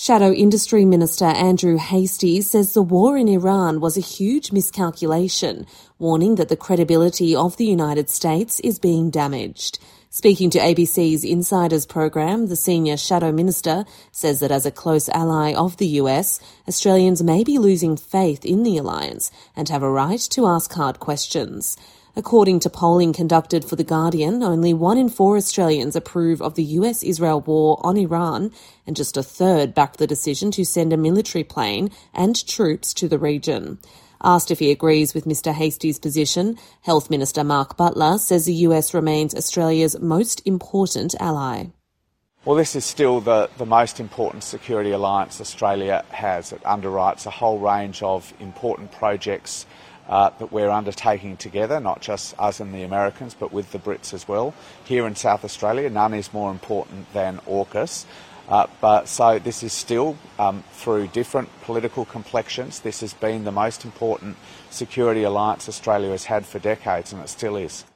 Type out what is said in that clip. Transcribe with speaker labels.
Speaker 1: Shadow Industry Minister Andrew Hastie says the war in Iran was a huge miscalculation, warning that the credibility of the United States is being damaged. Speaking to ABC's Insiders program, the senior Shadow Minister says that as a close ally of the US, Australians may be losing faith in the alliance and have a right to ask hard questions. According to polling conducted for The Guardian, only 1 in 4 Australians approve of the US-Israel war on Iran, and just a third backed the decision to send a military plane and troops to the region. Asked if he agrees with Mr Hastie's position, Health Minister Mark Butler says the US remains Australia's most important ally.
Speaker 2: Well, this is still the most important security alliance Australia has. It underwrites a whole range of important projects that we're undertaking together, not just us and the Americans, but with the Brits as well. Here in South Australia, none is more important than AUKUS. So this is still, through different political complexions, this has been the most important security alliance Australia has had for decades, and it still is.